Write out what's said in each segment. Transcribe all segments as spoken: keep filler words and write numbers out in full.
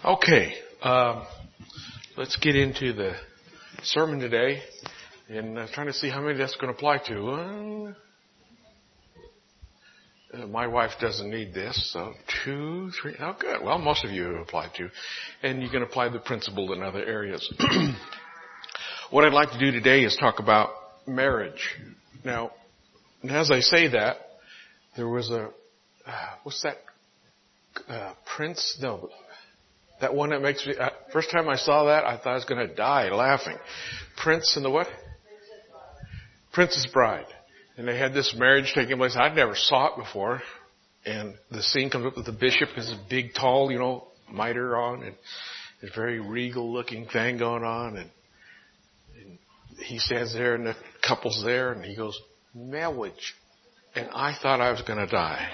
Okay, um, let's get into the sermon today, and I'm trying to see how many that's going to apply to. Uh, my wife doesn't need this, so two, three. Oh, good. Well, most of you apply to, and you can apply the principle in other areas. What I'd like to do today is talk about marriage. Now, as I say that, there was a uh, what's that uh, Prince? No. That one that makes me, uh, first time I saw that, I thought I was going to die laughing. Prince and the what? Princess Bride. And they had this marriage taking place. I'd never saw it before. And the scene comes up with the bishop, is a big, tall, you know, mitre on, and this very regal looking thing going on. And, and he stands there and the couple's there and he goes, marriage. And I thought I was going to die.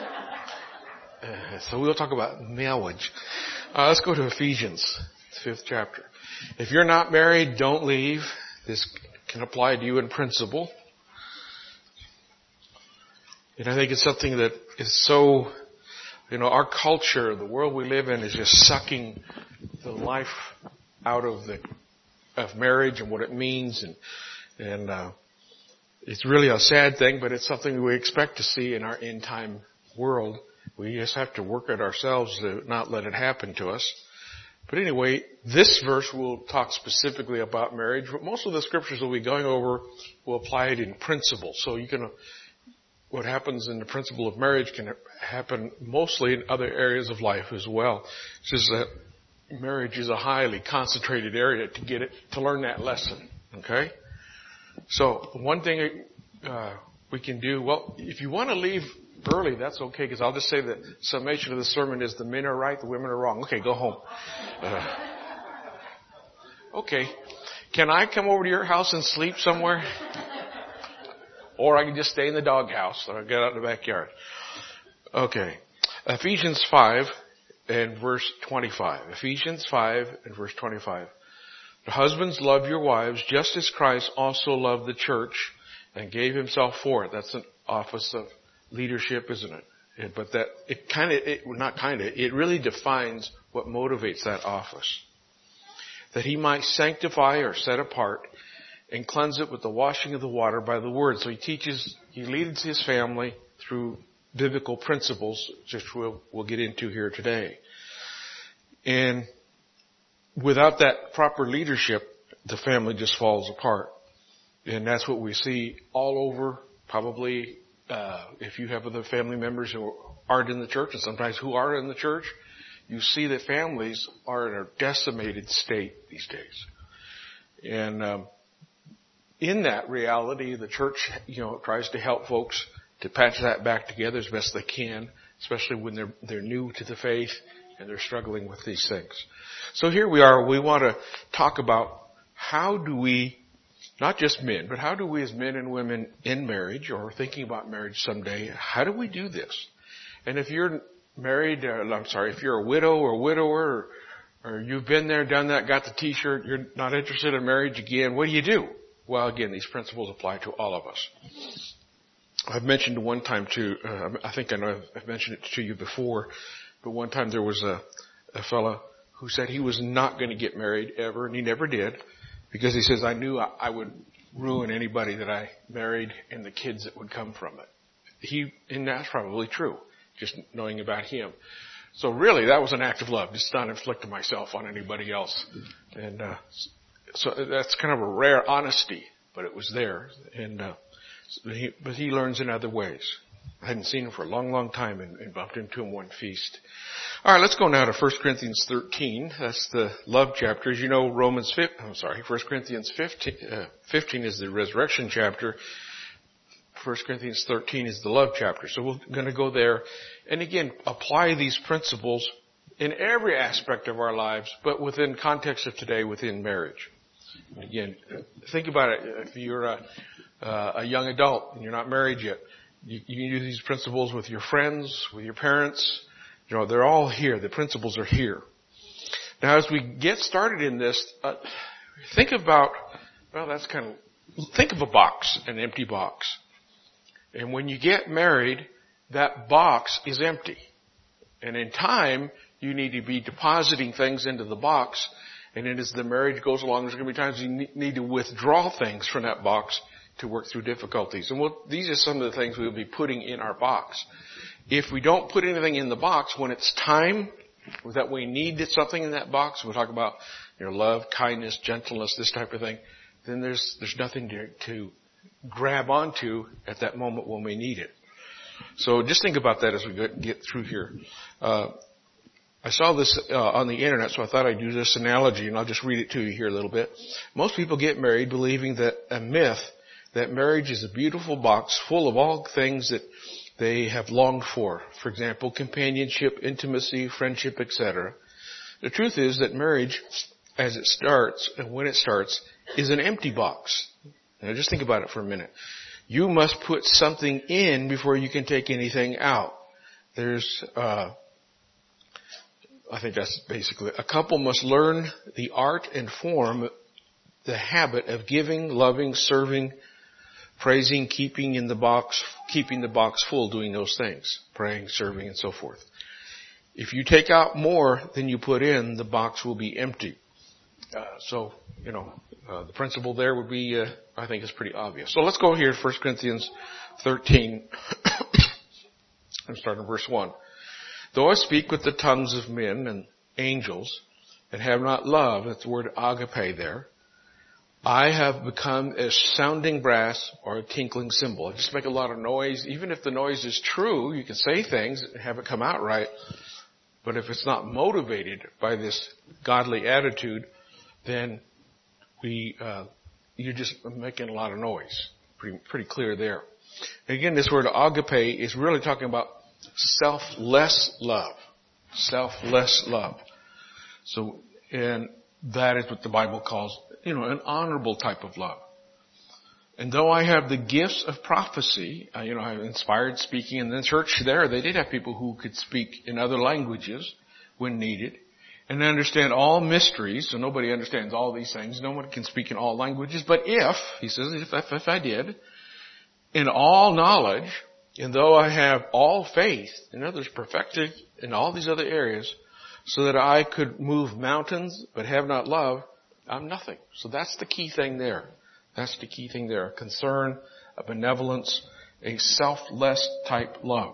Uh, so we'll talk about marriage. Uh, let's go to Ephesians, fifth chapter. If you're not married, don't leave. This can apply to you in principle. And I think it's something that is so, you know, our culture, the world we live in is just sucking the life out of the, of marriage and what it means. And, and, uh, it's really a sad thing, but it's something we expect to see in our end time world. We just have to work at ourselves to not let it happen to us. But anyway, this verse will talk specifically about marriage, but most of the scriptures we'll be going over will apply it in principle. So you can, what happens in the principle of marriage can happen mostly in other areas of life as well. It's just that marriage is a highly concentrated area to get it, to learn that lesson. Okay? So one thing uh, we can do, well, if you want to leave early, that's okay, because I'll just say the summation of the sermon is the men are right, the women are wrong. Okay, go home. Uh, okay. Can I come over to your house and sleep somewhere? Or I can just stay in the doghouse or get out in the backyard. Okay. Ephesians five and verse twenty-five. Ephesians five and verse twenty-five. The husbands, love your wives just as Christ also loved the church and gave himself for it. That's an office of leadership, isn't it? it but that, it kind of, it, not kind of, it really defines what motivates that office. That he might sanctify or set apart and cleanse it with the washing of the water by the word. So he teaches, he leads his family through biblical principles, which we'll, we'll get into here today. And without that proper leadership, the family just falls apart. And that's what we see all over, probably, Uh, if you have other family members who aren't in the church, and sometimes who are in the church, you see that families are in a decimated state these days. And um, in that reality, the church, you know, tries to help folks to patch that back together as best they can, especially when they're they're new to the faith and they're struggling with these things. So here we are. We want to talk about how do we, not just men, but how do we as men and women in marriage or thinking about marriage someday, how do we do this? And if you're married, uh, I'm sorry, if you're a widow or widower or, or you've been there, done that, got the t-shirt, you're not interested in marriage again, what do you do? Well, again, these principles apply to all of us. I've mentioned one time too, uh, I think I know I've mentioned it to you before, but one time there was a, a fella who said he was not going to get married ever, and he never did. Because he says, I knew I would ruin anybody that I married and the kids that would come from it. He, and that's probably true, just knowing about him. So really, that was an act of love, just not inflicting myself on anybody else. And, uh, so that's kind of a rare honesty, but it was there. And, uh, so he, but he learns in other ways. I hadn't seen him for a long, long time and, and bumped into him one feast. All right, let's go now to First Corinthians thirteen. That's the love chapter. As you know, Romans fifteen, I'm sorry, First Corinthians fifteen, uh, fifteen is the resurrection chapter. First Corinthians thirteen is the love chapter. So we're going to go there and again apply these principles in every aspect of our lives, but within context of today, within marriage. And again, think about it. If you're a, uh, a young adult and you're not married yet, you, you can use these principles with your friends, with your parents. You know, they're all here. The principles are here. Now, as we get started in this, uh, think about, well, that's kind of, think of a box, an empty box. And when you get married, that box is empty. And in time, You need to be depositing things into the box. And then as the marriage goes along, there's going to be times you need to withdraw things from that box to work through difficulties. And we'll, these are some of the things we'll be putting in our box. If we don't put anything in the box, when it's time that we need something in that box, we'll talk about, you know, love, kindness, gentleness, this type of thing, then there's, there's nothing to, to grab onto at that moment when we need it. So just think about that as we get through here. Uh, I saw this uh, on the internet, so I thought I'd use this analogy, and I'll just read it to you here a little bit. Most people get married believing that a myth that marriage is a beautiful box full of all things that they have longed for. For example, companionship, intimacy, friendship, et cetera. The truth is that marriage, as it starts and when it starts, is an empty box. Now just think about it for a minute. You must put something in before you can take anything out. There's, uh, I think that's basically, a couple must learn the art and form, the habit of giving, loving, serving, praising, keeping in the box, keeping the box full, doing those things, praying, serving, and so forth. If you take out more than you put in, the box will be empty. Uh, so, you know, uh, the principle there would be, uh, I think is pretty obvious. So let's go here to First Corinthians thirteen. I'm starting verse one. Though I speak with the tongues of men and angels and have not love, that's the word agape there, I have become as sounding brass or a tinkling cymbal. I just make a lot of noise. Even if the noise is true, you can say things and have it come out right. But if it's not motivated by this godly attitude, then we, uh, you're just making a lot of noise. Pretty, pretty clear there. Again, this word agape is really talking about selfless love. Selfless love. So, and that is what the Bible calls, you know, an honorable type of love. And though I have the gifts of prophecy, uh, you know, I have inspired speaking, and in the church there, they did have people who could speak in other languages when needed, and understand all mysteries. So nobody understands all these things. No one can speak in all languages. But if, he says, if, if, if I did, in all knowledge, and though I have all faith, in others perfected in all these other areas, so that I could move mountains but have not love, I'm nothing. So that's the key thing there. That's the key thing there. A concern, a benevolence, a selfless type love.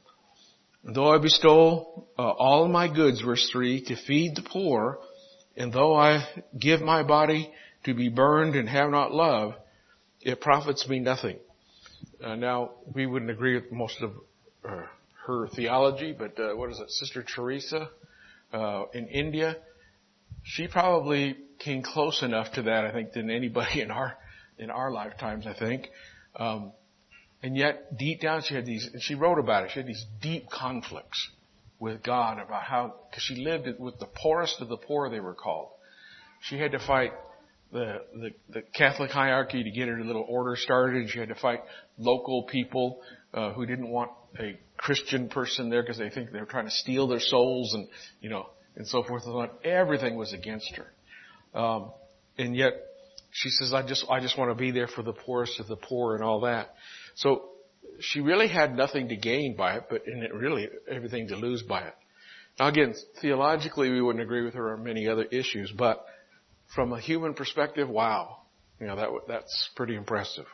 And though I bestow uh, all my goods, verse three, to feed the poor, and though I give my body to be burned and have not love, it profits me nothing. Uh, now, we wouldn't agree with most of uh, her theology, but uh, what is it, Sister Teresa uh, in India? She probably came close enough to that, I think, than anybody in our in our lifetimes, I think. Um, and yet, deep down, she had these, and she wrote about it, she had these deep conflicts with God about how, because she lived with the poorest of the poor, they were called. She had to fight the, the, the Catholic hierarchy to get her little order started, and she had to fight local people uh, who didn't want a Christian person there because they think they were trying to steal their souls, and, you know, and so forth and so on. Everything was against her. Um, and yet, she says, I just, I just want to be there for the poorest of the poor and all that. So, she really had nothing to gain by it, but in it really everything to lose by it. Now again, theologically we wouldn't agree with her on many other issues, but from a human perspective, wow. You know, that, that's pretty impressive.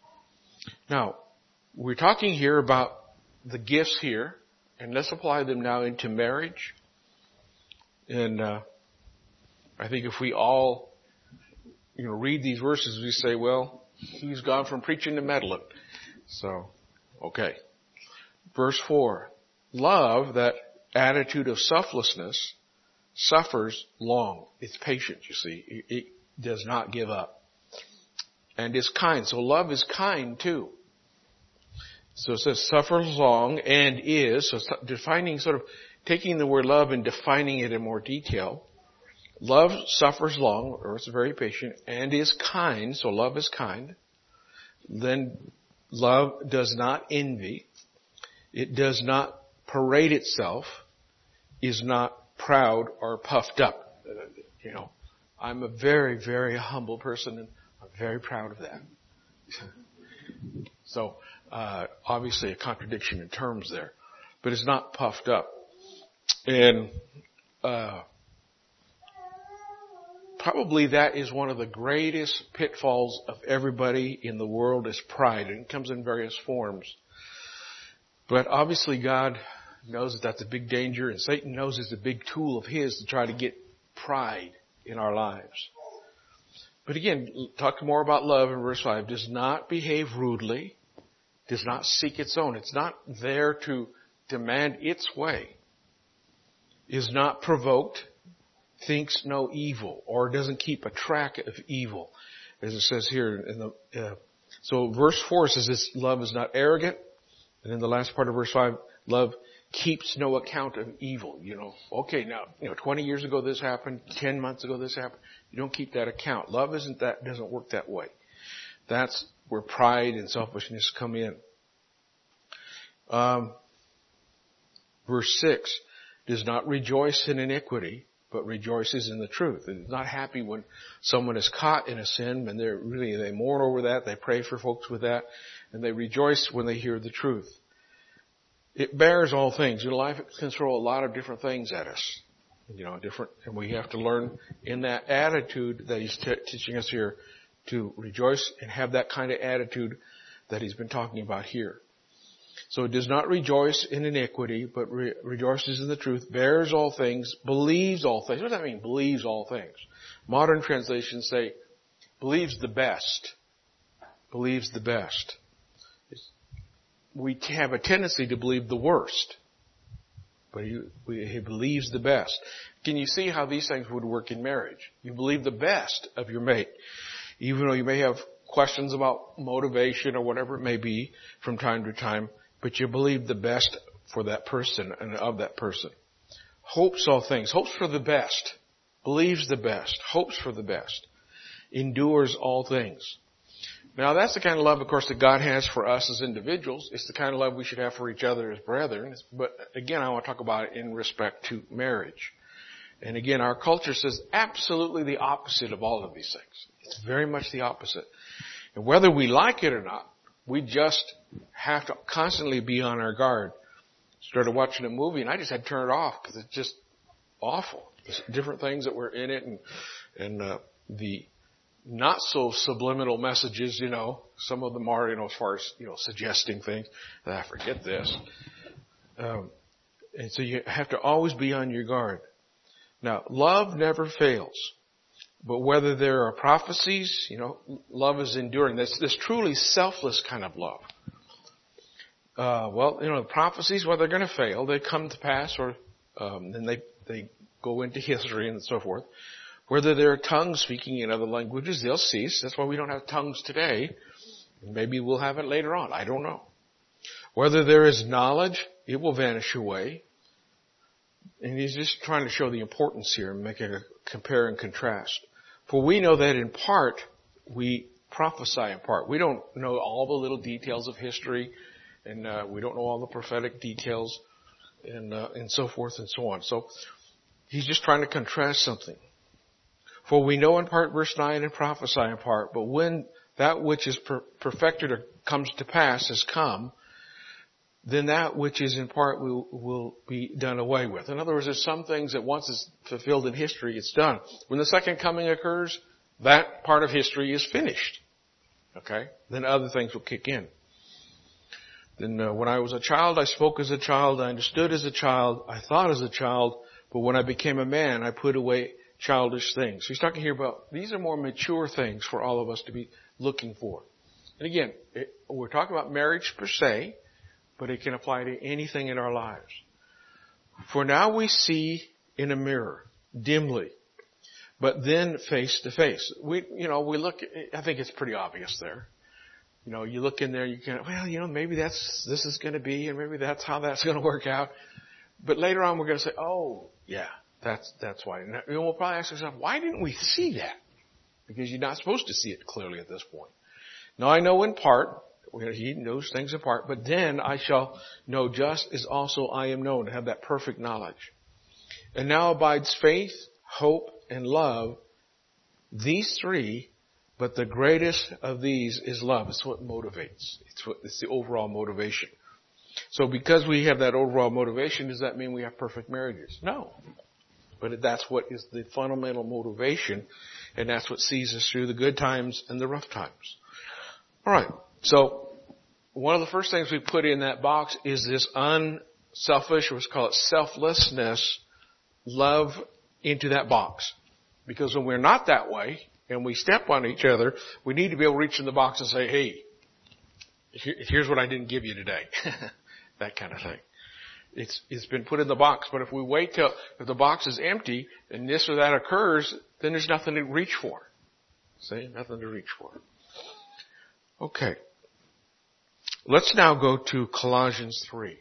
Now, we're talking here about the gifts here, and let's apply them now into marriage. And, uh, I think if we all, you know, read these verses, we say, well, he's gone from preaching to meddling. So, okay. Verse four. Love, that attitude of selflessness, suffers long. It's patient, you see. It, it does not give up. And is kind. So love is kind too. So it says suffers long and is. So defining, sort of taking the word love and defining it in more detail. Love suffers long, or it's very patient, and is kind. So love is kind. Then love does not envy. It does not parade itself. Is not proud or puffed up. You know, I'm a very, very humble person, and I'm very proud of that. So, uh, obviously a contradiction in terms there. But it's not puffed up. And uh, probably that is one of the greatest pitfalls of everybody in the world is pride. And it comes in various forms. But obviously God knows that that's a big danger, and Satan knows it's a big tool of his to try to get pride in our lives. But again, talk more about love in verse five. Does not behave rudely, does not seek its own. It's not there to demand its way. Is not provoked, thinks no evil, or doesn't keep a track of evil, as it says here in the. Uh, so verse four says this: love is not arrogant, and in the last part of verse five, love keeps no account of evil. You know, okay, now you know, twenty years ago this happened, ten months ago this happened. You don't keep that account. Love isn't that doesn't work that way. That's where pride and selfishness come in. Um, verse six. Does not rejoice in iniquity, but rejoices in the truth. It is not happy when someone is caught in a sin, and they're really, they mourn over that, they pray for folks with that, and they rejoice when they hear the truth. It bears all things. Your life can throw a lot of different things at us. You know, different, and we have to learn in that attitude that he's t- teaching us here to rejoice and have that kind of attitude that he's been talking about here. So it does not rejoice in iniquity, but re- rejoices in the truth, bears all things, believes all things. What does that mean, believes all things? Modern translations say, believes the best. Believes the best. We have a tendency to believe the worst, but he, we, he believes the best. Can you see how these things would work in marriage? You believe the best of your mate, even though you may have questions about motivation or whatever it may be from time to time, but you believe the best for that person and of that person. Hopes all things. Hopes for the best. Believes the best. Hopes for the best. Endures all things. Now that's the kind of love, of course, that God has for us as individuals. It's the kind of love we should have for each other as brethren. But again, I want to talk about it in respect to marriage. And again, our culture says absolutely the opposite of all of these things. It's very much the opposite. And whether we like it or not, we just have to constantly be on our guard. Started watching a movie and I just had to turn it off because it's just awful. There's different things that were in it, and and uh, the not so subliminal messages, you know, some of them are, you know, as far as, you know, suggesting things. I forget this. Um, and so you have to always be on your guard. Now, love never fails. But whether there are prophecies, you know, love is enduring. This, this truly selfless kind of love. Uh, well, you know, the prophecies, well, they're going to fail. They come to pass, or um, then they they go into history and so forth. Whether there are tongues speaking in other languages, they'll cease. That's why we don't have tongues today. Maybe we'll have it later on. I don't know. Whether there is knowledge, it will vanish away. And he's just trying to show the importance here and make a compare and contrast. For we know that in part, we prophesy in part. We don't know all the little details of history, and uh, we don't know all the prophetic details, and uh, and so forth and so on. So he's just trying to contrast something. For we know in part, verse nine, and prophesy in part, but when that which is per- perfected or comes to pass has come, then that which is in part will, will be done away with. In other words, there's some things that once it's fulfilled in history, it's done. When the second coming occurs, that part of history is finished. Okay? Then other things will kick in. Then uh, when I was a child, I spoke as a child, I understood as a child, I thought as a child, but when I became a man, I put away childish things. So he's talking here about, these are more mature things for all of us to be looking for. And again, it, we're talking about marriage per se, but it can apply to anything in our lives. For now we see in a mirror, dimly, but then face to face. We, you know, we look, I think it's pretty obvious there. You know, you look in there, you can, well, you know, maybe that's, this is going to be, and maybe that's how that's going to work out. But later on we're going to say, oh, yeah, that's, that's why. And we'll probably ask ourselves, why didn't we see that? Because you're not supposed to see it clearly at this point. Now I know in part, he knows things apart, but then I shall know just as also I am known, to have that perfect knowledge. And now abides faith, hope, and love, these three, but the greatest of these is love. It's what motivates. It's what, it's the overall motivation. So because we have that overall motivation, does that mean we have perfect marriages? No. But that's what is the fundamental motivation, and that's what sees us through the good times and the rough times. All right. So one of the first things we put in that box is this unselfish, or let's call it selflessness, love into that box. Because when we're not that way, and we step on each other, we need to be able to reach in the box and say, hey, here's what I didn't give you today. That kind of thing. It's, it's been put in the box, but if we wait till, if the box is empty and this or that occurs, then there's nothing to reach for. See? Nothing to reach for. Okay. Let's now go to Colossians three.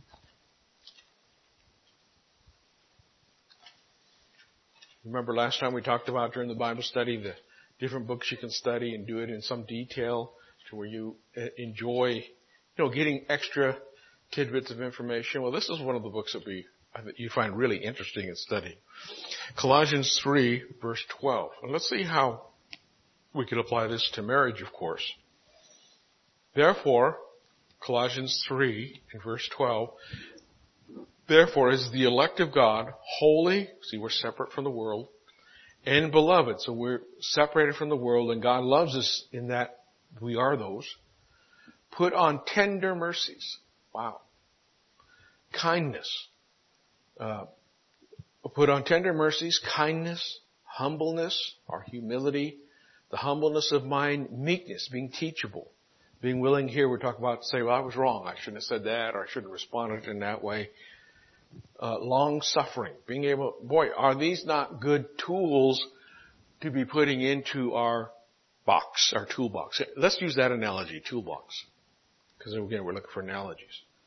Remember last time we talked about during the Bible study the different books you can study and do it in some detail to where you enjoy, you know, getting extra tidbits of information. Well, this is one of the books that we you find really interesting in studying. Colossians three, verse twelve. And let's see how we could apply this to marriage, of course. Therefore, Colossians three, in verse twelve, therefore, as the elect of God, holy, see, we're separate from the world, and beloved, so we're separated from the world, and God loves us in that we are those. Put on tender mercies. Wow. Kindness. Uh, put on tender mercies, kindness, humbleness, or humility, the humbleness of mind, meekness, being teachable. Being willing here, we're talking about to say, well, I was wrong. I shouldn't have said that, or I shouldn't have responded in that way. Uh, long suffering, being able, boy, are these not good tools to be putting into our box, our toolbox? Let's use that analogy, toolbox. Because again, we're looking for analogies.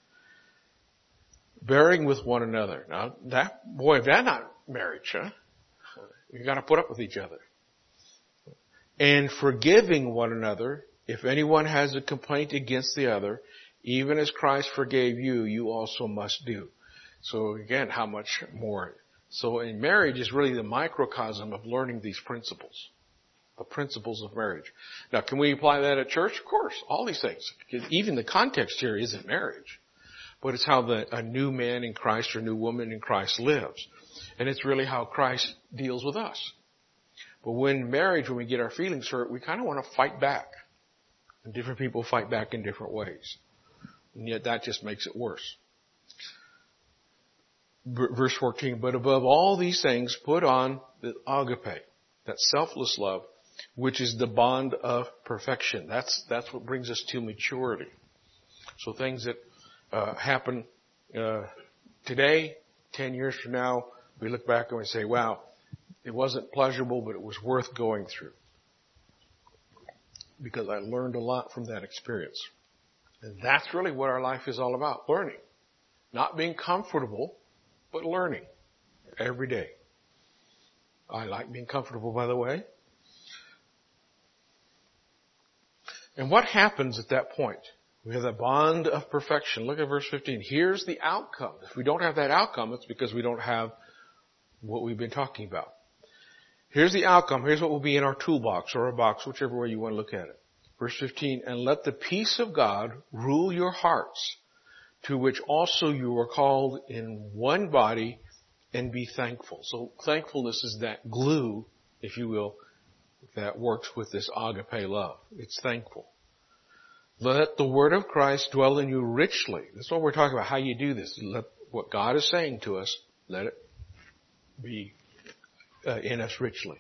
Bearing with one another. Now that, boy, if that's not marriage, huh? You gotta put up with each other. And forgiving one another, if anyone has a complaint against the other, even as Christ forgave you, you also must do. So again, how much more? So in marriage is really the microcosm of learning these principles. The principles of marriage. Now, can we apply that at church? Of course, all these things. Even the context here isn't marriage, but it's how the, a new man in Christ or new woman in Christ lives. And it's really how Christ deals with us. But when marriage, when we get our feelings hurt, we kind of want to fight back. And different people fight back in different ways. And yet that just makes it worse. Verse fourteen, but above all these things, put on the agape, that selfless love, which is the bond of perfection. That's, that's what brings us to maturity. So things that, uh, happen, uh, today, ten years from now, we look back and we say, wow, it wasn't pleasurable, but it was worth going through. Because I learned a lot from that experience. And that's really what our life is all about, learning. Not being comfortable, but learning every day. I like being comfortable, by the way. And what happens at that point? We have that bond of perfection. Look at verse fifteen. Here's the outcome. If we don't have that outcome, it's because we don't have what we've been talking about. Here's the outcome. Here's what will be in our toolbox or our box, whichever way you want to look at it. Verse fifteen, and let the peace of God rule your hearts, to which also you are called in one body, and be thankful. So thankfulness is that glue, if you will, that works with this agape love. It's thankful. Let the word of Christ dwell in you richly. That's what we're talking about, how you do this. Let what God is saying to us, let it be uh, in us richly.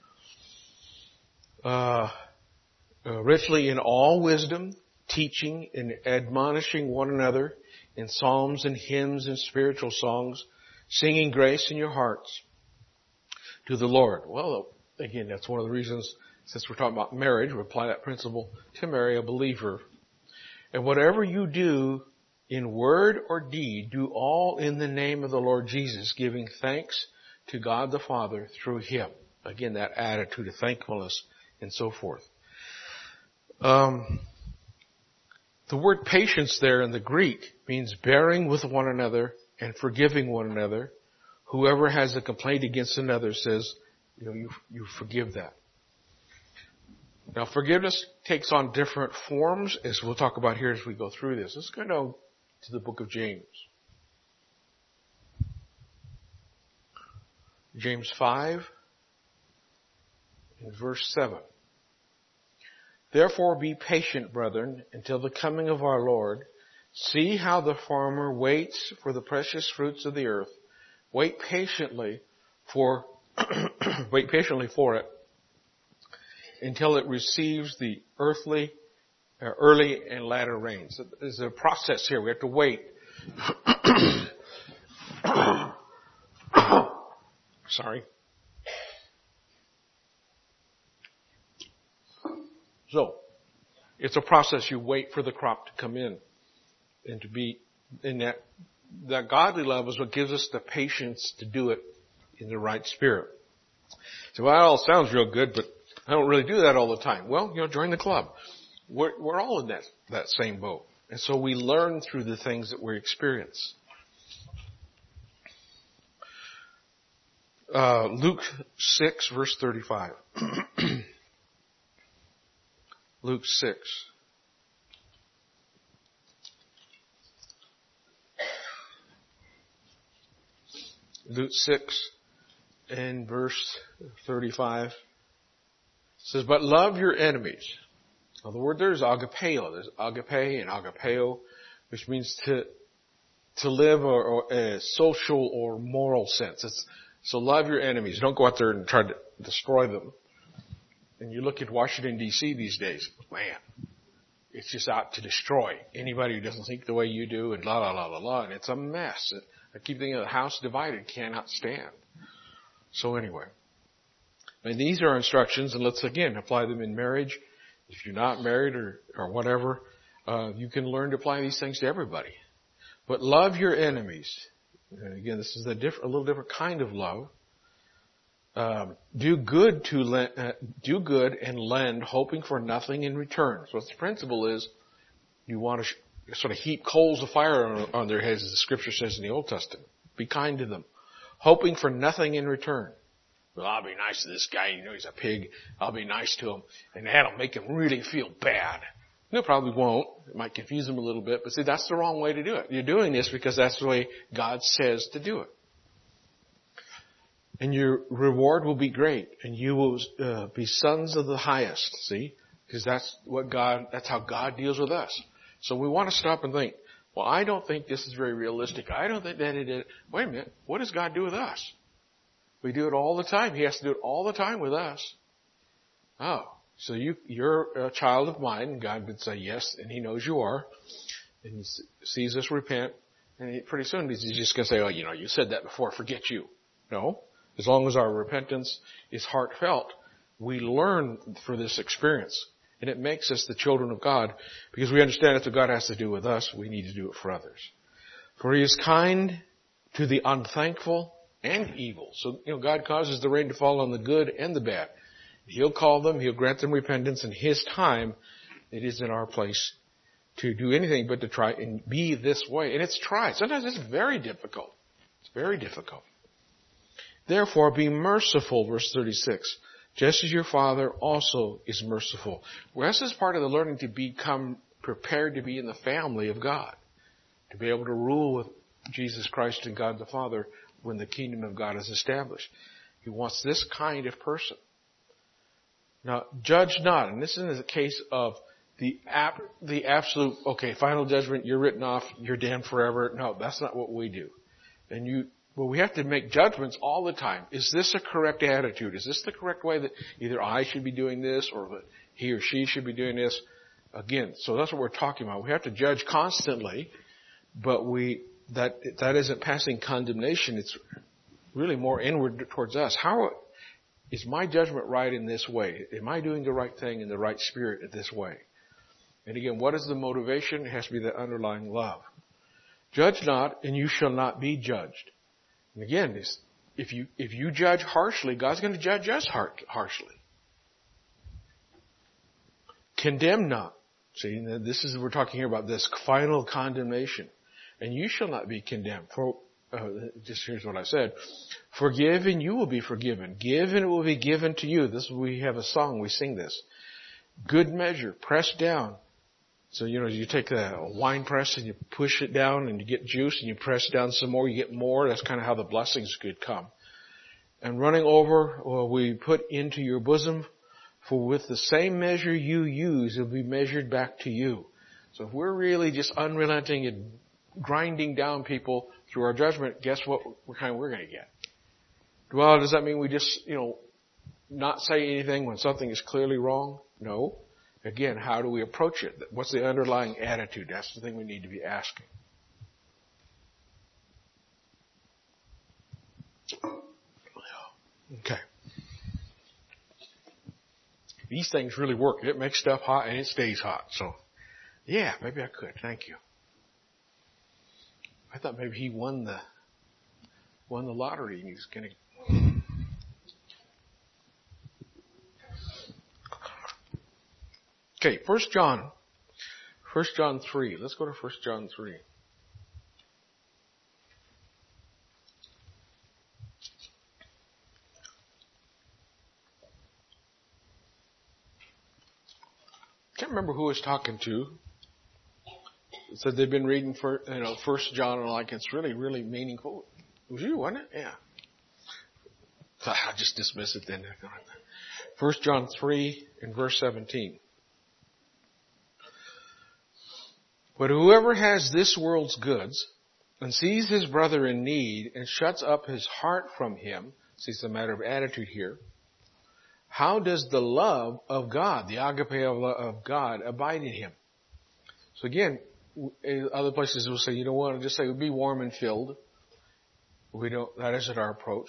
Uh, uh, richly in all wisdom, teaching and admonishing one another in psalms and hymns and spiritual songs, singing grace in your hearts to the Lord. Well, again, that's one of the reasons, since we're talking about marriage, we apply that principle to marry a believer. And whatever you do in word or deed, do all in the name of the Lord Jesus, giving thanks to God the Father through Him. Again, that attitude of thankfulness and so forth. Um, the word patience there in the Greek means bearing with one another and forgiving one another. Whoever has a complaint against another says, you know, you, you forgive that. Now, forgiveness takes on different forms, as we'll talk about here as we go through this. Let's kind of to the book of James. James five and verse seven. Therefore be patient, brethren, until the coming of our Lord. See how the farmer waits for the precious fruits of the earth. Wait patiently for, wait patiently for it until it receives the earthly, uh, early and latter rains. There's a process here. We have to wait. Sorry. So, it's a process. You wait for the crop to come in. And to be in that, that godly love is what gives us the patience to do it in the right spirit. So, well, that all sounds real good, but I don't really do that all the time. Well, you know, join the club. We're, we're all in that, that same boat. And so we learn through the things that we experience. Uh, Luke six, verse thirty-five. Luke six. Luke six and verse thirty-five says, but love your enemies. Now the word there is agapeo. There's agape and agapeo, which means to to live or, or a social or moral sense. It's, so love your enemies. Don't go out there and try to destroy them. And you look at Washington, D C these days, man, it's just out to destroy anybody who doesn't think the way you do and la la la la la. And it's a mess. I keep thinking of the house divided cannot stand. So anyway, and these are instructions, and let's again apply them in marriage. If you're not married or, or whatever, uh, you can learn to apply these things to everybody. But love your enemies. And again, this is a, diff- a little different kind of love. Um, do good to le- uh, do good and lend, hoping for nothing in return. So the principle is, you want to sh- sort of heap coals of fire on, on their heads, as the Scripture says in the Old Testament. Be kind to them, hoping for nothing in return. Well, I'll be nice to this guy. You know, he's a pig. I'll be nice to him, and that'll make him really feel bad. No, probably won't. It might confuse him a little bit, but see, that's the wrong way to do it. You're doing this because that's the way God says to do it. And your reward will be great, and you will uh, be sons of the highest, see? Because that's what God, that's how God deals with us. So we want to stop and think, well, I don't think this is very realistic. I don't think that it is. Wait a minute, what does God do with us? We do it all the time. He has to do it all the time with us. Oh, so you, you're a child of mine, and God would say yes, and He knows you are, and He sees us repent, and he, pretty soon He's just going to say, oh, you know, you said that before, forget you. No. As long as our repentance is heartfelt, we learn through this experience. And it makes us the children of God because we understand that's what God has to do with us. We need to do it for others. For He is kind to the unthankful and evil. So, you know, God causes the rain to fall on the good and the bad. He'll call them. He'll grant them repentance. In His time, it is in our place to do anything but to try and be this way. And it's tried. Sometimes it's very difficult. It's very difficult. Therefore, be merciful, verse thirty-six, just as your Father also is merciful. Well, this is part of the learning to become prepared to be in the family of God, to be able to rule with Jesus Christ and God the Father when the kingdom of God is established. He wants this kind of person. Now, judge not, and this isn't the case of the ap- the absolute, okay, final judgment, you're written off, you're damned forever. No, that's not what we do. And you... Well, we have to make judgments all the time. Is this a correct attitude? Is this the correct way that either I should be doing this or that he or she should be doing this? Again, so that's what we're talking about. We have to judge constantly, but we that that isn't passing condemnation. It's really more inward towards us. How is my judgment right in this way? Am I doing the right thing in the right spirit in this way? And again, what is the motivation? It has to be the underlying love. Judge not, and you shall not be judged. And again, if you if you judge harshly, God's going to judge us harshly. Condemn not. See, this is we're talking here about this final condemnation, and you shall not be condemned. For uh, just here's what I said: forgive, and you will be forgiven. Give, and it will be given to you. This we have a song. We sing this. Good measure, pressed down, So, you know, you take a wine press and you push it down and you get juice and you press down some more, you get more. That's kind of how the blessings could come. And running over, well, we put into your bosom, for with the same measure you use, it will be measured back to you. So if we're really just unrelenting and grinding down people through our judgment, guess what, what kind we're going to get? Well, does that mean we just, you know, not say anything when something is clearly wrong? No. Again, how do we approach it? What's the underlying attitude? That's the thing we need to be asking. Okay. These things really work. It makes stuff hot and it stays hot. So, yeah, maybe I could. Thank you. I thought maybe he won the won the lottery and he's going to. Okay, First John, First John three. Let's go to First John three. Can't remember who I was talking to. It said they've been reading for you know First John and like it's really really meaningful. It was you, wasn't it? Yeah. I just dismiss it then. First John three and verse seventeen. But whoever has this world's goods and sees his brother in need and shuts up his heart from him, see it's a matter of attitude here, how does the love of God, the agape of God, abide in him? So again, other places will say, you don't want to just say, be warm and filled. We don't, that isn't our approach.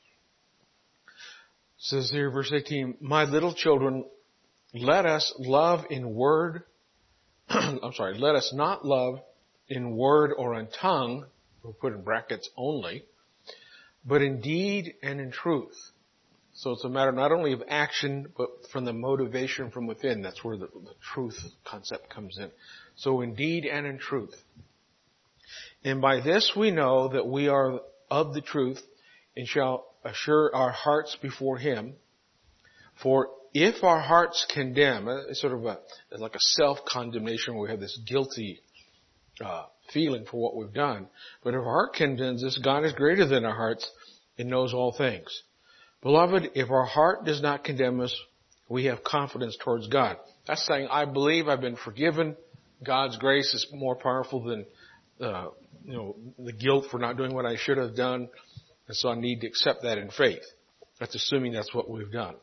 It says here, verse eighteen, my little children, let us love in word, I'm sorry, let us not love in word or in tongue, we'll put in brackets only, but in deed and in truth. So it's a matter not only of action, but from the motivation from within. That's where the, the truth concept comes in. So in deed and in truth. And by this we know that we are of the truth and shall assure our hearts before Him. For if our hearts condemn, it's sort of a, it's like a self-condemnation where we have this guilty uh, feeling for what we've done. But if our heart condemns us, God is greater than our hearts and knows all things. Beloved, if our heart does not condemn us, we have confidence towards God. That's saying, I believe I've been forgiven. God's grace is more powerful than, uh, you know, the guilt for not doing what I should have done. And so I need to accept that in faith. That's assuming that's what we've done.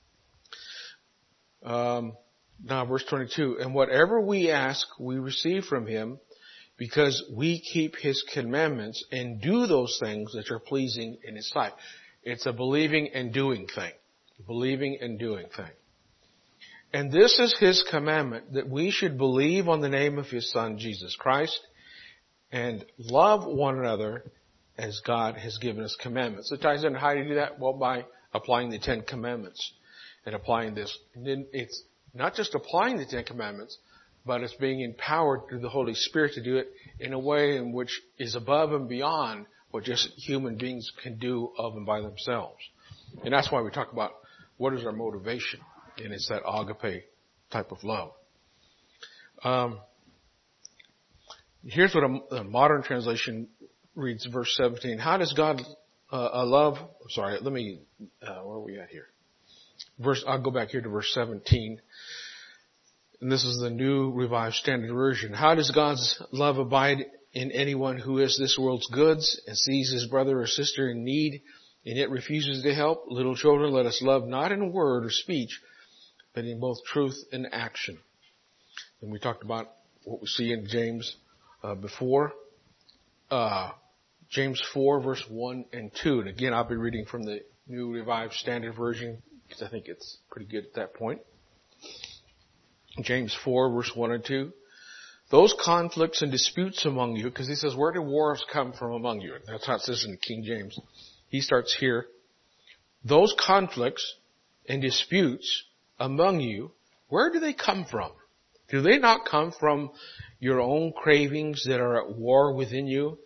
Um, now verse twenty-two, and whatever we ask, we receive from Him because we keep His commandments and do those things that are pleasing in His sight. It's a believing and doing thing. Believing and doing thing. And this is His commandment, that we should believe on the name of His Son, Jesus Christ, and love one another as God has given us commandments. It ties in how do you do that? Well, by applying the Ten Commandments and applying this. And then it's not just applying the Ten Commandments, but it's being empowered through the Holy Spirit to do it in a way in which is above and beyond what just human beings can do of and by themselves. And that's why we talk about what is our motivation. And it's that agape type of love. Um, here's what a, a modern translation reads, verse seventeen. How does God uh, a love? Sorry, let me. Uh, where are we at here? Verse. I'll go back here to verse seventeen. And this is the New Revised Standard Version. How does God's love abide in anyone who has this world's goods and sees his brother or sister in need and yet refuses to help? Little children, let us love not in word or speech, but in both truth and action. And we talked about what we see in James uh, before. Uh, James four, verse one and two. And again, I'll be reading from the New Revised Standard Version because I think it's pretty good at that point. James four, verse one and two. Those conflicts and disputes among you, because he says, where do wars come from among you? That's how it says in King James. He starts here. Those conflicts and disputes among you, where do they come from? Do they not come from your own cravings that are at war within you?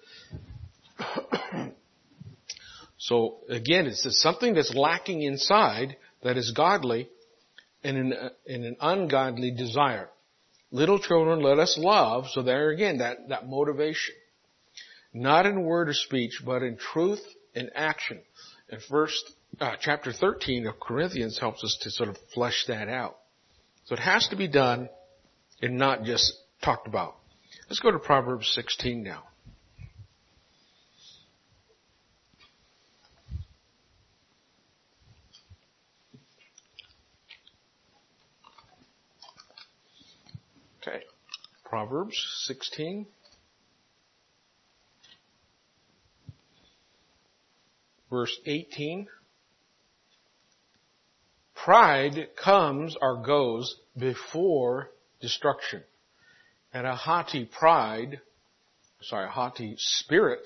So again, it's something that's lacking inside that is godly and in, in an ungodly desire. little children, let us love. So there again, that, that motivation. Not in word or speech, but in truth and action. And first, uh, chapter thirteen of Corinthians helps us to sort of flesh that out. So it has to be done and not just talked about. Let's go to Proverbs sixteen now. Okay. Proverbs sixteen. Verse eighteen. Pride comes or goes before destruction, and a haughty pride, sorry, a haughty spirit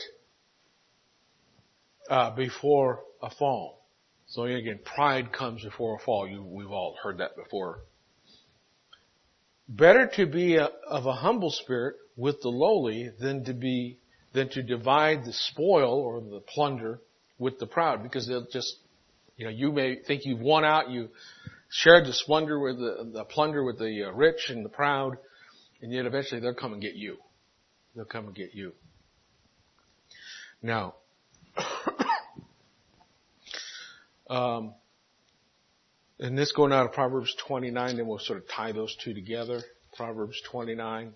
uh, before a fall. So again, pride comes before a fall. You, we've all heard that before. Better to be a, of a humble spirit with the lowly than to be than to divide the spoil or the plunder with the proud, because they'll just, you know, you may think you've won out, you shared the splendor with the, the plunder with the rich and the proud, and yet eventually they'll come and get you. They'll come and get you. Now, um, and this going out of Proverbs twenty-nine, then we'll sort of tie those two together. Proverbs twenty-nine.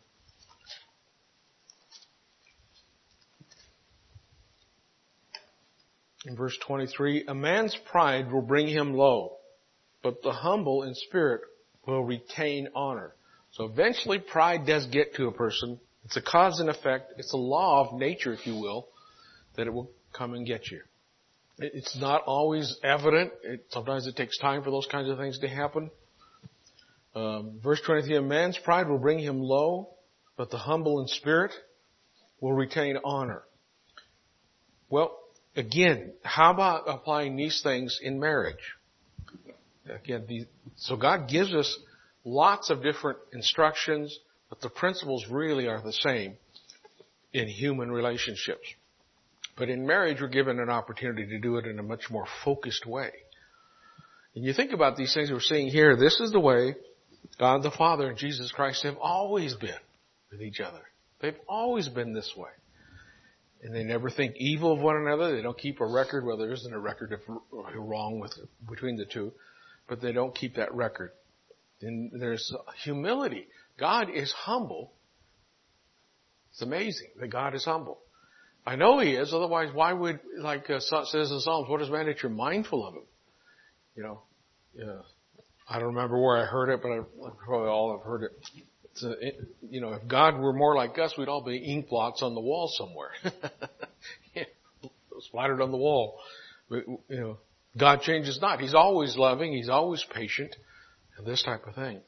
In verse twenty-three, a man's pride will bring him low, but the humble in spirit will retain honor. So eventually pride does get to a person. It's a cause and effect. It's a law of nature, if you will, that it will come and get you. It's not always evident. It, sometimes it takes time for those kinds of things to happen. Um, verse twenty-three, a man's pride will bring him low, but the humble in spirit will retain honor. Well, again, how about applying these things in marriage? Again, the, so God gives us lots of different instructions, but the principles really are the same in human relationships. But in marriage, we're given an opportunity to do it in a much more focused way. And you think about these things we're seeing here, this is the way God the Father and Jesus Christ have always been with each other. They've always been this way. And they never think evil of one another. They don't keep a record. Well, there isn't a record of wrong with between the two, but they don't keep that record. And there's humility. God is humble. It's amazing that God is humble. I know He is. Otherwise, why would, like uh, says in Psalms, what is man that you're mindful of Him? You know, yeah. I don't remember where I heard it, but I probably all have heard it. It's a, it, you know, if God were more like us, we'd all be ink blots on the wall somewhere. Yeah, splattered on the wall. But, you know, God changes not. He's always loving. He's always patient. And this type of thing.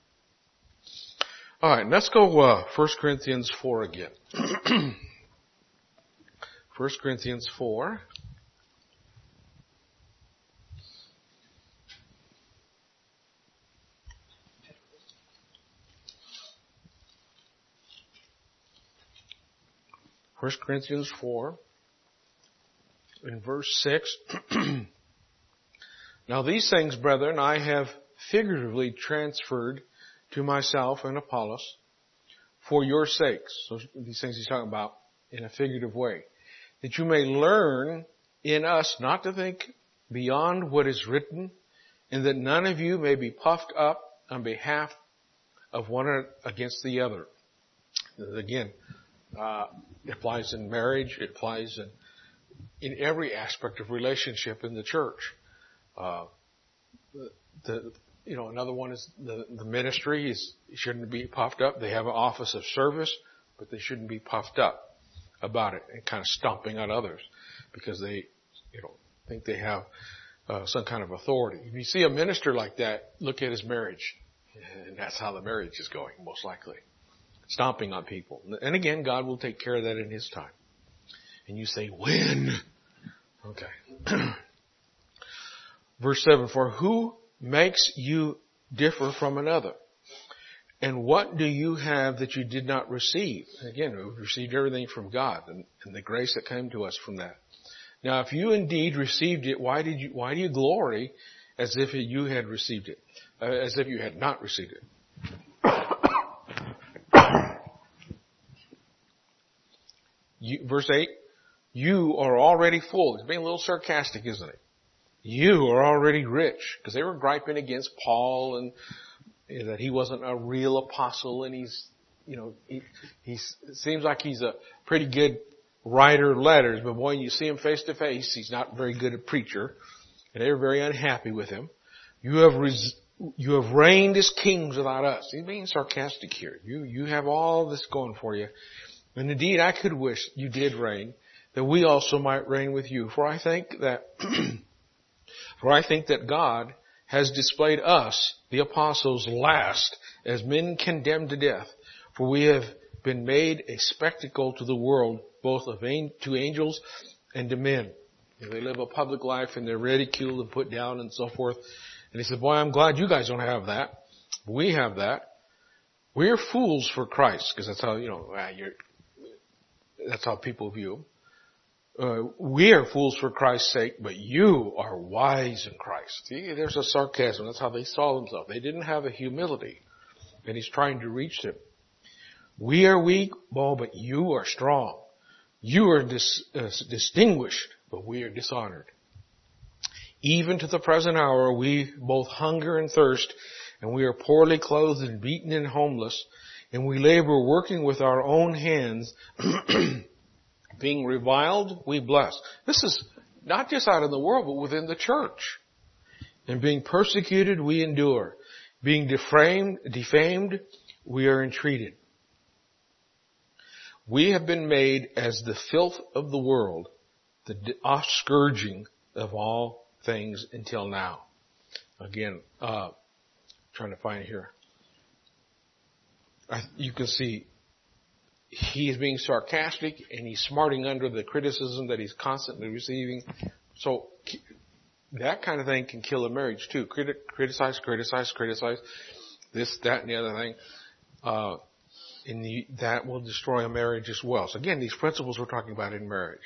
All right, let's go uh, First Corinthians four again. First Corinthians four. First Corinthians four, in verse six. Now these things, brethren, I have figuratively transferred to myself and Apollos for your sakes. So these things he's talking about in a figurative way. That you may learn in us not to think beyond what is written, and that none of you may be puffed up on behalf of one against the other. Again, uh, it applies in marriage. It applies in, in every aspect of relationship in the church. Uh, the, the, you know, another one is the, the ministry is, shouldn't be puffed up. They have an office of service, but they shouldn't be puffed up about it and kind of stomping on others because they, you know, think they have uh, some kind of authority. If you see a minister like that, look at his marriage. And that's how the marriage is going, most likely. Stomping on people. And again, God will take care of that in His time. And you say, when? Okay. Verse seven, for who makes you differ from another? And what do you have that you did not receive? Again, we've received everything from God and, and the grace that came to us from that. Now, if you indeed received it, why did you, why do you glory as if you had received it? Uh, as if you had not received it? you, verse eight, you are already full. It's being a little sarcastic, isn't it? You are already rich. Because they were griping against Paul and you know, that he wasn't a real apostle, and he's, you know, he he's, it seems like he's a pretty good writer of letters, but when you see him face to face, he's not very good a preacher, and they're very unhappy with him. You have res, you have reigned as kings without us. He's being sarcastic here. You you have all this going for you, and indeed I could wish you did reign, that we also might reign with you. For I think that for I think that God has displayed us, the apostles, last as men condemned to death. For we have been made a spectacle to the world, both of an- to angels and to men. You know, they live a public life and they're ridiculed and put down and so forth. And he said, boy, I'm glad you guys don't have that. We have that. We're fools for Christ, because that's how, you know, ah, you're, that's how people view him. Uh, we are fools for Christ's sake, but you are wise in Christ. See, there's a sarcasm. That's how they saw themselves. They didn't have a humility, and he's trying to reach them. We are weak, well, but you are strong. You are dis, uh, distinguished, but we are dishonored. Even to the present hour, we both hunger and thirst, and we are poorly clothed and beaten and homeless, and we labor working with our own hands. Being reviled, we bless. This is not just out in the world, but within the church. And being persecuted, we endure. Being defamed, defamed, we are entreated. We have been made as the filth of the world, the offscourging of all things until now. Again, uh, trying to find it here. I, you can see he is being sarcastic and he's smarting under the criticism that he's constantly receiving. So that kind of thing can kill a marriage too. Criti- criticize, criticize, criticize, this, that, and the other thing. Uh, and the, that will destroy a marriage as well. So again, these principles we're talking about in marriage.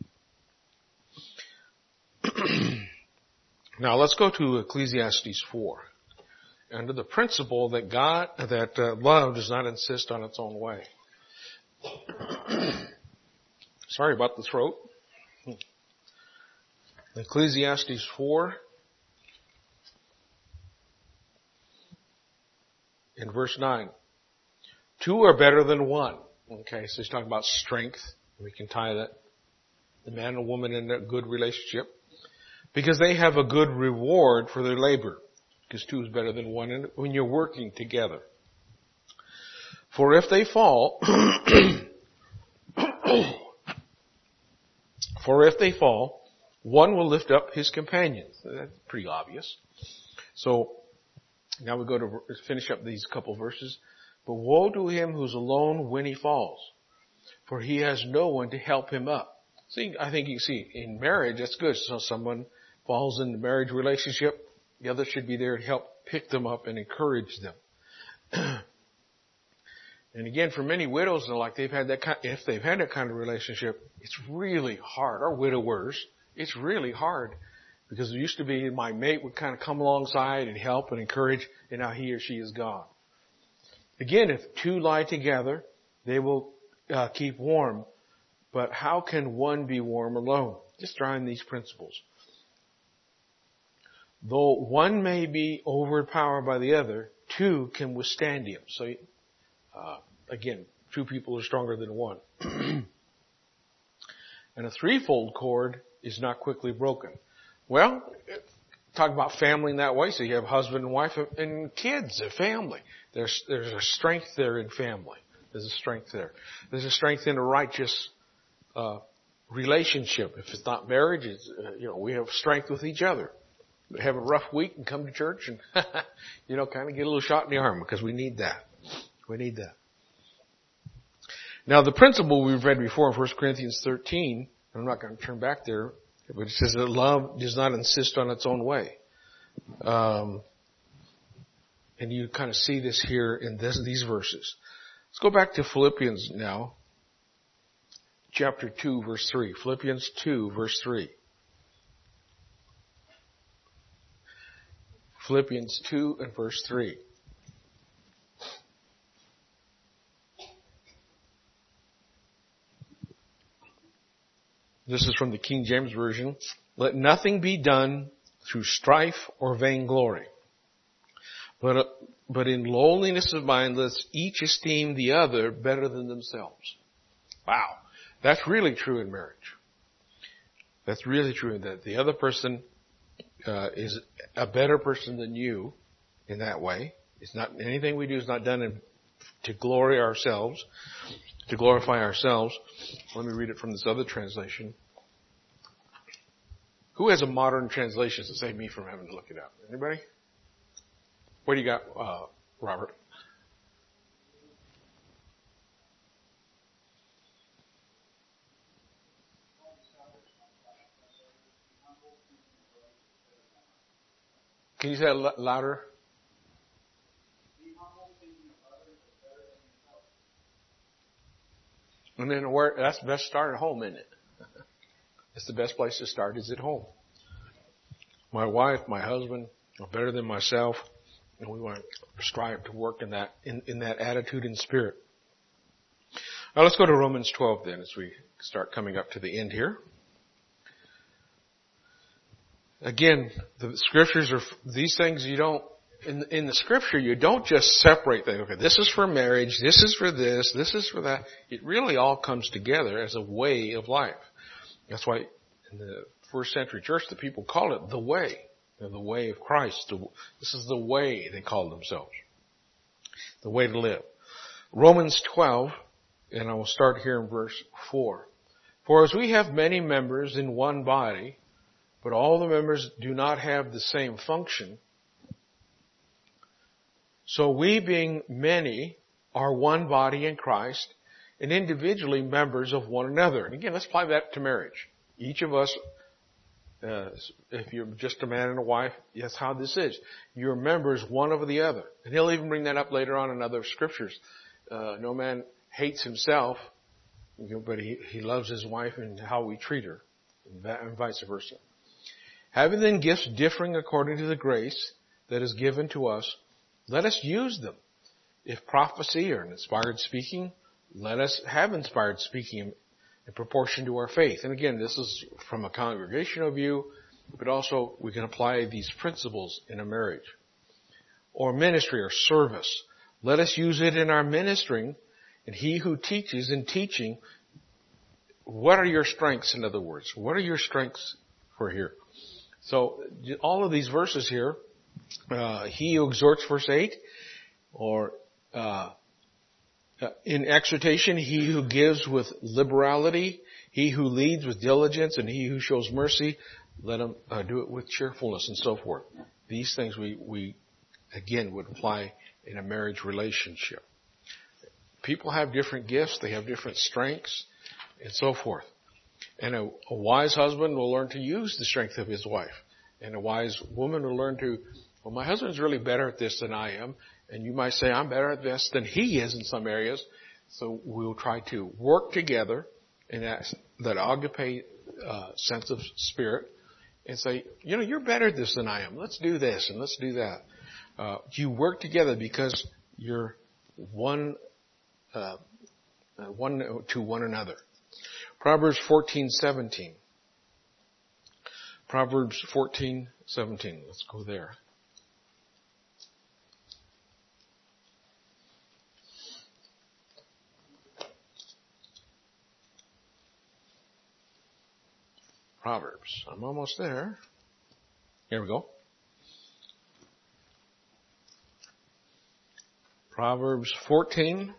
Now let's go to Ecclesiastes four. Under the principle that God, that uh, love does not insist on its own way. Sorry about the throat. Ecclesiastes four in verse nine. Two are better than one. Okay, so he's talking about strength. We can tie that. The man and woman in a good relationship. Because they have a good reward for their labor. Because two is better than one when you're working together. For if they fall, for if they fall, one will lift up his companion. That's pretty obvious. So, now we go to finish up these couple verses. But woe to him who's alone when he falls, for he has no one to help him up. See, I think you see, in marriage, that's good. So someone falls in the marriage relationship, the other should be there to help pick them up and encourage them. And again, for many widows, like they've had that kind, if they've had that kind of relationship, it's really hard. Or widowers, it's really hard because it used to be my mate would kind of come alongside and help and encourage, and now he or she is gone. Again, if two lie together, they will uh, keep warm. But how can one be warm alone? Just trying these principles. Though one may be overpowered by the other, two can withstand him. So, uh, again, two people are stronger than one. And a threefold cord is not quickly broken. Well, talk about family in that way. So you have husband and wife and kids, a family. There's, there's a strength there in family. There's a strength there. There's a strength in a righteous, uh, relationship. If it's not marriage, it's, uh, you know, we have strength with each other. We have a rough week and come to church and, you know, kind of get a little shot in the arm because we need that. We need that. Now the principle we've read before in First Corinthians thirteen, I'm not going to turn back there, but it says that love does not insist on its own way. Um, and you kind of see this here in this, these verses. Let's go back to Philippians now. Chapter two, verse three. Philippians two, verse three. Philippians two and verse three. This is from the King James Version. Let nothing be done through strife or vainglory, but, uh, but in lowliness of mind, let each esteem the other better than themselves. Wow. That's really true in marriage. That's really true that the other person uh, is a better person than you in that way. It's not, anything we do is not done in, to glory ourselves, to glorify ourselves. Let me read it from this other translation. Who has a modern translation to save me from having to look it up? Anybody? What do you got, uh, Robert? Can you say it louder? And then where, that's the best start at home, isn't it? It's the best place to start is at home. My wife, my husband are better than myself, and we want to strive to work in that, in, in that attitude and spirit. Now let's go to Romans twelve then as we start coming up to the end here. Again, the scriptures are, these things you don't, in, in the scripture you don't just separate things. Okay, this is for marriage, this is for this, this is for that. It really all comes together as a way of life. That's why in the first century church the people call it the way. You know, the way of Christ. This is the way they call themselves. The way to live. Romans twelve, and I will start here in verse four. For as we have many members in one body, but all the members do not have the same function, so we being many are one body in Christ, and individually members of one another. And again, let's apply that to marriage. Each of us, uh, if you're just a man and a wife, that's how this is. You're members one of the other. And he'll even bring that up later on in other scriptures. Uh, no man hates himself, but he, he loves his wife and how we treat her, and vice versa. Having then gifts differing according to the grace that is given to us, let us use them. If prophecy or inspired speaking, let us have inspired speaking in proportion to our faith. And again, this is from a congregational view, but also we can apply these principles in a marriage. Or ministry or service. Let us use it in our ministering, and he who teaches in teaching, what are your strengths, in other words? What are your strengths for here? So all of these verses here, uh, he who exhorts, verse eight, or uh, in exhortation, he who gives with liberality, he who leads with diligence, and he who shows mercy, let him uh, do it with cheerfulness, and so forth. These things we, we, again, would apply in a marriage relationship. People have different gifts, they have different strengths, and so forth. And a, a wise husband will learn to use the strength of his wife. And a wise woman will learn to, well, my husband's really better at this than I am. And you might say, I'm better at this than he is in some areas. So we'll try to work together in that, that agape uh, sense of spirit and say, you know, you're better at this than I am. Let's do this and let's do that. Uh, you work together because you're one, uh, one to one another. Proverbs fourteen seventeen. Proverbs fourteen seventeen. Let's go there. Proverbs. I'm almost there. Here we go. Proverbs fourteen.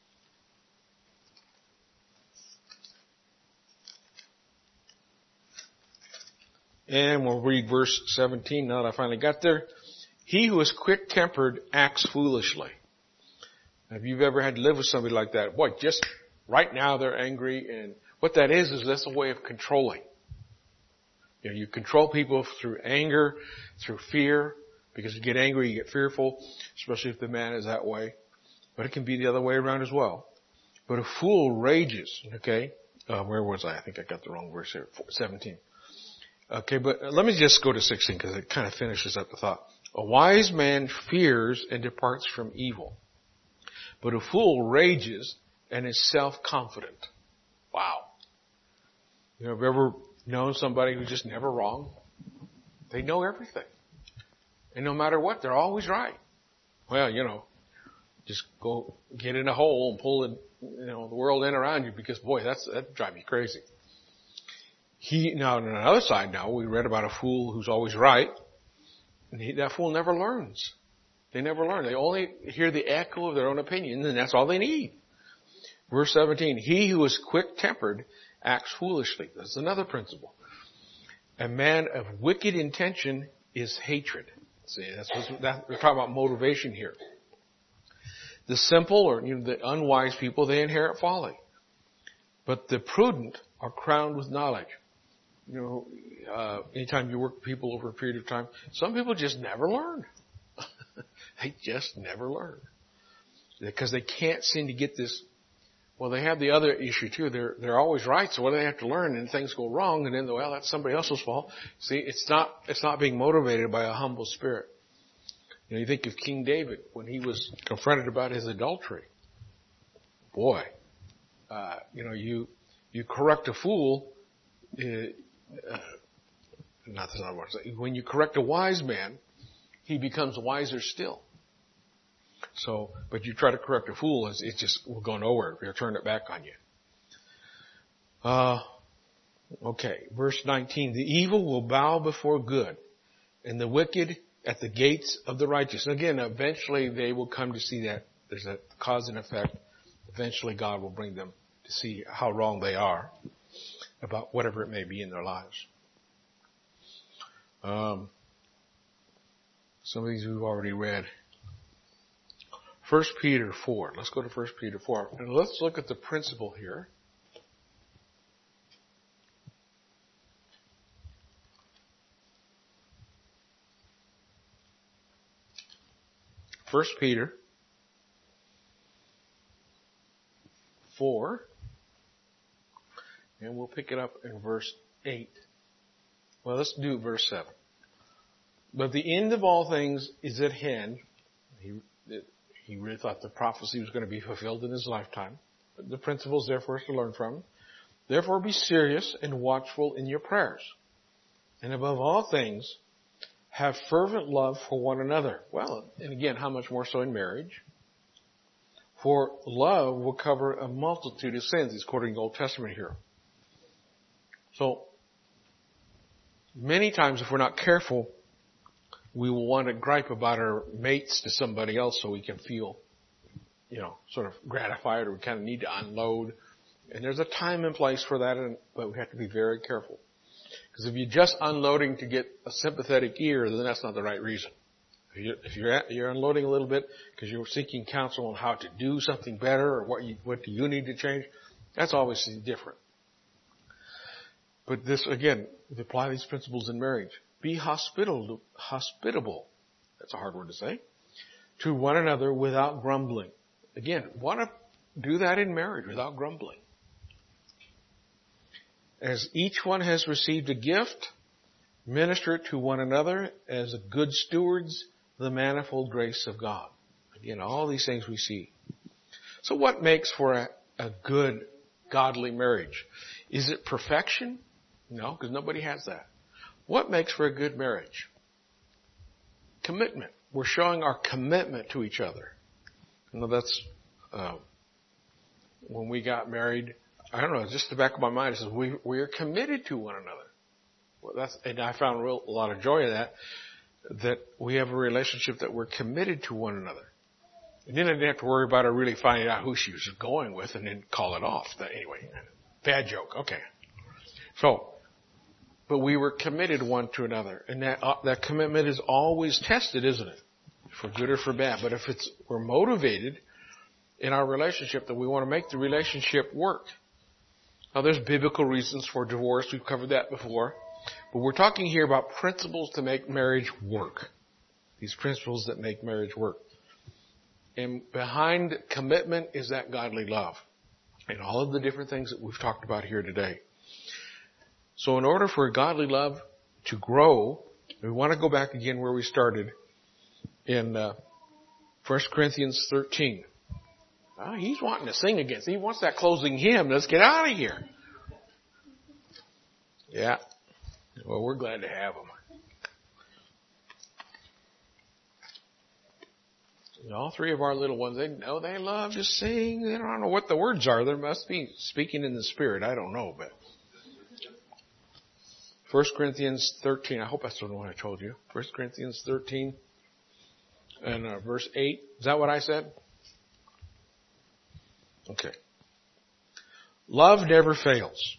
And we'll read verse seventeen now that I finally got there. He who is quick-tempered acts foolishly. Have you ever had to live with somebody like that? Boy, just right now they're angry, and what that is is that's a way of controlling. You know, you control people through anger, through fear, because you get angry, you get fearful, especially if the man is that way. But it can be the other way around as well. But a fool rages, okay? Uh, where was I? I think I got the wrong verse here, seventeen. Okay, but let me just go to sixteen because it kind of finishes up the thought. A wise man fears and departs from evil, but a fool rages and is self-confident. Wow. You know, have you ever known somebody who's just never wrong? They know everything. And no matter what, they're always right. Well, you know, just go get in a hole and pull it, you know, the world in around you, because boy, that's, that'd drive me crazy. He, now on another side now, we read about a fool who's always right. And he, that fool never learns. They never learn. They only hear the echo of their own opinion, and that's all they need. Verse seventeen, he who is quick-tempered acts foolishly. That's another principle. A man of wicked intention is hatred. See, that's what that, we're talking about motivation here. The simple or you know, the unwise people, they inherit folly. But the prudent are crowned with knowledge. You know, uh, anytime you work with people over a period of time, some people just never learn. They just never learn. Because they can't seem to get this. Well, they have the other issue too. They're, they're always right. So what do they have to learn? And things go wrong. And then, well, that's somebody else's fault. See, it's not, it's not being motivated by a humble spirit. You know, you think of King David when he was confronted about his adultery. Boy, uh, you know, you, you correct a fool, uh, uh, not that's not what I'm saying. When you correct a wise man, he becomes wiser still. So, but you try to correct a fool, it's, it just will go nowhere. He'll turn it back on you. Uh, okay, verse nineteen. The evil will bow before good, and the wicked at the gates of the righteous. And again, eventually they will come to see that there's a cause and effect. Eventually God will bring them to see how wrong they are about whatever it may be in their lives. Um, some of these we've already read. First Peter four. Let's go to First Peter four. And let's look at the principle here. First Peter four. And we'll pick it up in verse eight. Well, let's do verse seven. But the end of all things is at hand. He, he really thought the prophecy was going to be fulfilled in his lifetime. But the principle is there for us to learn from. Therefore be serious and watchful in your prayers. And above all things, have fervent love for one another. Well, and again, how much more so in marriage? For love will cover a multitude of sins. He's quoting the Old Testament here. So, many times if we're not careful, we will want to gripe about our mates to somebody else so we can feel, you know, sort of gratified, or we kind of need to unload. And there's a time and place for that, but we have to be very careful. Because if you're just unloading to get a sympathetic ear, then that's not the right reason. If you're, if you're, at, you're unloading a little bit because you're seeking counsel on how to do something better, or what you, what do you need to change, that's obviously different. But this, again, we apply these principles in marriage. Be hospitable, hospitable, that's a hard word to say, to one another without grumbling. Again, want to do that in marriage without grumbling. As each one has received a gift, minister it to one another as good stewards of the manifold grace of God. Again, all these things we see. So what makes for a, a good, godly marriage? Is it perfection? No, because nobody has that. What makes for a good marriage? Commitment. We're showing our commitment to each other. You know, that's, uh, when we got married, I don't know, just the back of my mind, it says we, we are committed to one another. Well, that's, and I found a, real, a lot of joy in that, that we have a relationship that we're committed to one another. And then I didn't have to worry about her really finding out who she was going with and then call it off. But anyway, bad joke. Okay. So, but we were committed one to another. And that, uh, that commitment is always tested, isn't it? For good or for bad. But if it's, we're motivated in our relationship that we want to make the relationship work. Now there's biblical reasons for divorce. We've covered that before. But we're talking here about principles to make marriage work. These principles that make marriage work. And behind commitment is that godly love. And all of the different things that we've talked about here today. So in order for a godly love to grow, we want to go back again where we started in uh, First Corinthians thirteen. Uh, he's wanting to sing again. He wants that closing hymn. Let's get out of here. Yeah. Well, we're glad to have them. And all three of our little ones, they know they love to sing. They don't know what the words are. They must be speaking in the Spirit. I don't know, but First Corinthians thirteen. I hope that's the one I told you. First Corinthians thirteen and uh, verse eight. Is that what I said? Okay. Love never fails.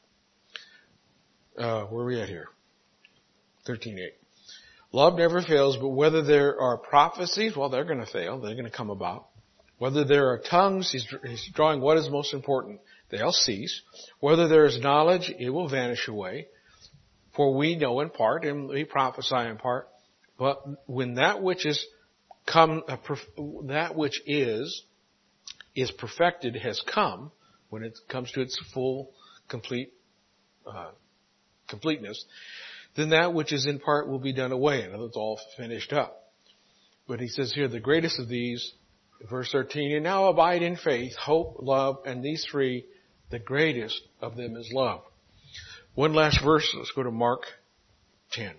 Uh, where are we at here? thirteen eight. Love never fails, but whether there are prophecies, well, they're going to fail. They're going to come about. Whether there are tongues, he's, he's drawing what is most important. They'll cease. Whether there is knowledge, it will vanish away. For we know in part, and we prophesy in part. But when that which is come, uh, perf- that which is, is perfected has come, when it comes to its full, complete, uh, completeness, then that which is in part will be done away. In other words, all finished up. But he says here, the greatest of these, verse thirteen, and now abide in faith, hope, love, and these three, the greatest of them is love. One last verse, let's go to Mark ten.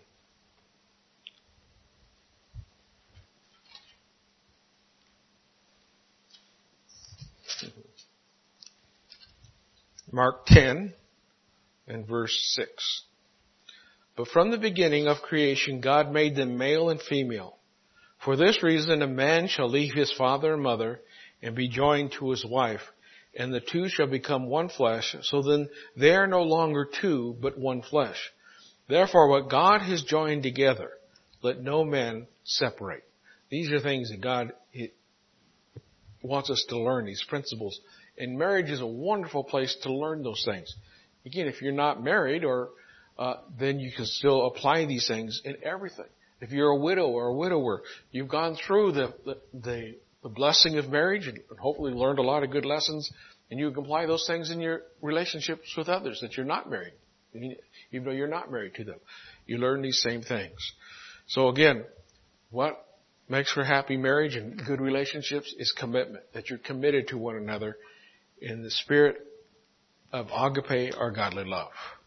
Mark ten and verse six. But from the beginning of creation, God made them male and female. For this reason, a man shall leave his father and mother and be joined to his wife, and the two shall become one flesh. So then they are no longer two, but one flesh. Therefore, what God has joined together, let no man separate. These are things that God wants us to learn, these principles. And marriage is a wonderful place to learn those things. Again, if you're not married, or uh, then you can still apply these things in everything. If you're a widow or a widower, you've gone through the the, the, the blessing of marriage and hopefully learned a lot of good lessons, and you can apply those things in your relationships with others that you're not married, even though you're not married to them. You learn these same things. So again, what makes for happy marriage and good relationships is commitment, that you're committed to one another in the spirit of agape or godly love.